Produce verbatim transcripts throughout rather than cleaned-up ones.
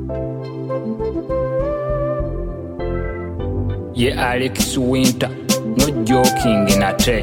Yeah, Alex Winter, no joking in a tray.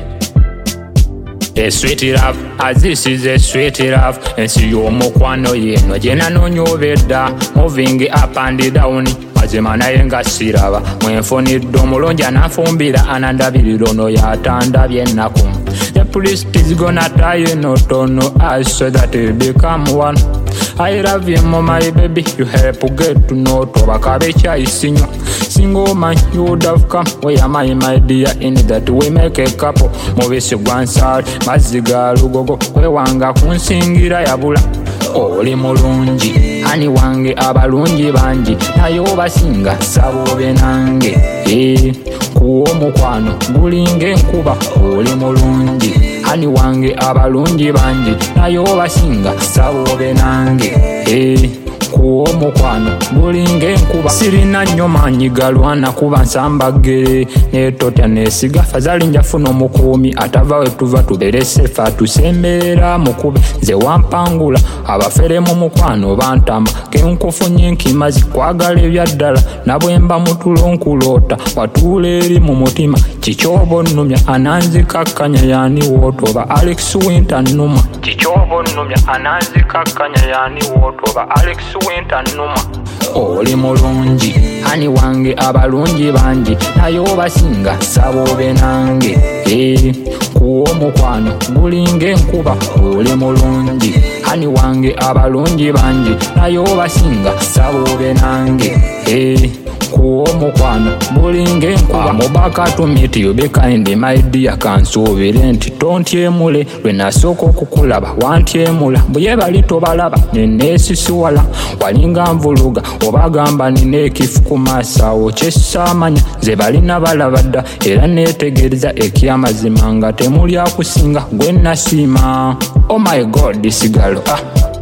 A sweet love, as this is a sweet love. And see you mokwano ye, no jena no nyoveda. Moving up and down, mazimana yenga sirava. Mwenfoni domolonja na fumbira, anandabiri no yatanda viennakum. The priest is gonna tie you no tono us so that you become one. I love you, my baby. You help get to know Tobakabecha is single. Single man, you would have come. Where am I, my dear? In that we make a couple. Movies you one side, Maziga, Lugogo, Wanga, Kunsingira Yabula. Oli mulungi, ani wange abalungi bangi. Nayo basinga, sabo benange. Eh, kuwo mukwano, gulinge nkuba. Oli mulungi, ani wange abalungi bangi. Nayo basinga, sabo benange. Eh, kuwo mukwano, gulinge nkuba. Sirina nnyo maanyi galwana kuba nsambagere. Netotya nesiga, fazali njafuna omukuumi. Atava we tuva tubere sefa tusembera mukube. Nze wampangula, abafere mu mukwano bantama. Kenkufunye nkimazi kwagala ebyaddala. Nabwemba mutulo nkulota, watuula eri mu mutima. Kikyobo nnumya ananzikakkanya yani wootoba Alex Winter nnuma. Kikyobo nnumya ananzikakkanya yani wootoba Alex Winter nnuma. Oli mulungi, ani wange abalungi bangi. Nayo basinga, sabo benange. Eh, kuwo mukwano, gulinge nkuba. Oli mulungi, ani wange abalungi bangi. Nayo basinga, sabo benange. Eh, kuwo mukwano, gulinge nkuba. Mubaka to meet you, be kind, my dear, kansuubire nti tontyemule. Lwe nasooka okukulaba, wantyemula. Buye bali tobalaba, neneesisiwala. Walinga nvuluga, obagamba nina ekifu ku maasawo. Kyessaamanya, nze balina balabadda. Era neetegereza ekyamazima nga temuli akusinga gwe nasiima. Oh my God, isigalo, ah.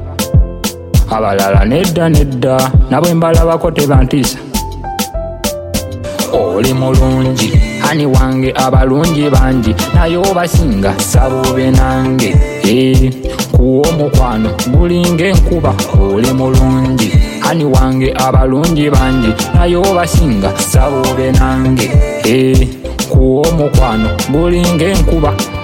Abalala nedda nedda, nabwe mbalabako tebantiisa. Oli mulungi, ani wange abalungi bangi. Nayo basinga, sabo benange. Eh, kuwo mukwano, gulinge nkuba. Oli mulungi, ani wange abalungi bangi. Nayo basinga, sabo benange. Eh, kuwo mukwano, gulinge nkuba.